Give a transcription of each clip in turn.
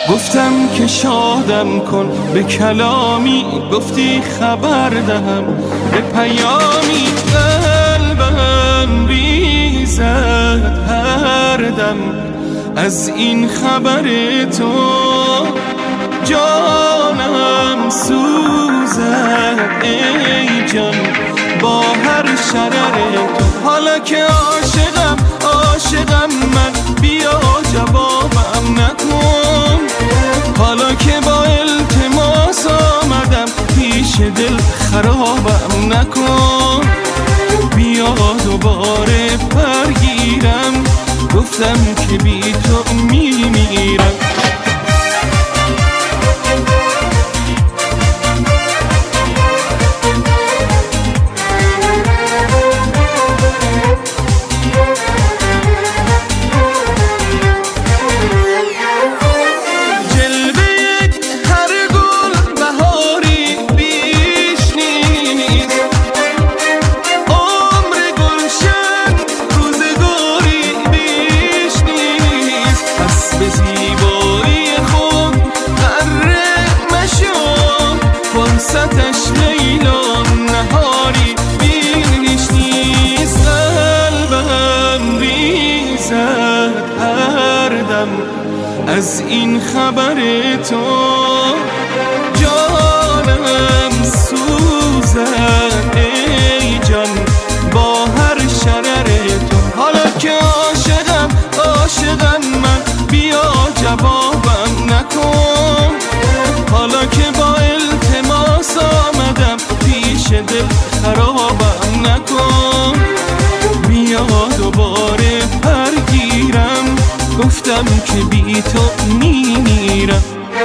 گفتم که شادم کن به کلامی، گفتی خبر دهم به پیامی. قلبم ریزد هر دم از این خبر تو، جانم سوزد ای جان با هر شرر تو. حالا که عاشقم من، بیا جوابم نکن. حالا که با التماس آمدم پیش دل، خرابم نکن. بیا دوباره برگیرم، گفتم که بی تو میمیرم. فرصتش لیلان نهاری بیش نیست. قلبم ریزد هر دم از این خبر تو، جانم سوزد ای جان با هر شرر تو. حالا که عاشقم من، بیا جوابم نکن. حالا که با التماس آمدم پیش دل، خرابم نکن. بیا دوباره برگیرم، گفتم که بی تو میمیرم.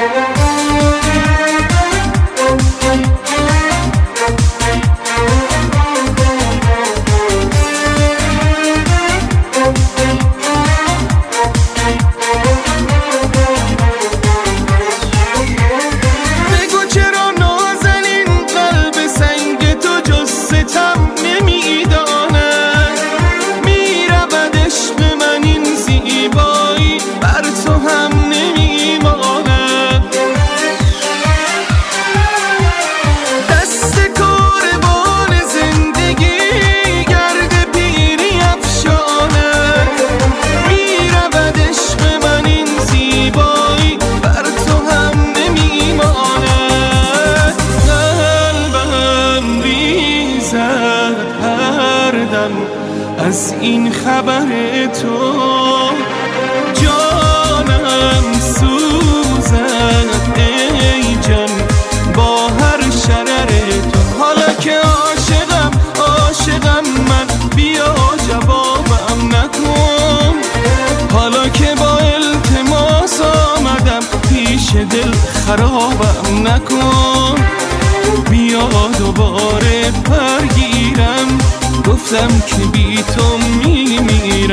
از این خبر تو، جانم سوزد ای جان با هر شرر تو. حالا که عاشقم من، بیا جوابم نکن. حالا که با التماس آمدم پیش دل، خرابم نکن. بیا دوباره برگیرم، گفتم که بی تو میمیرم.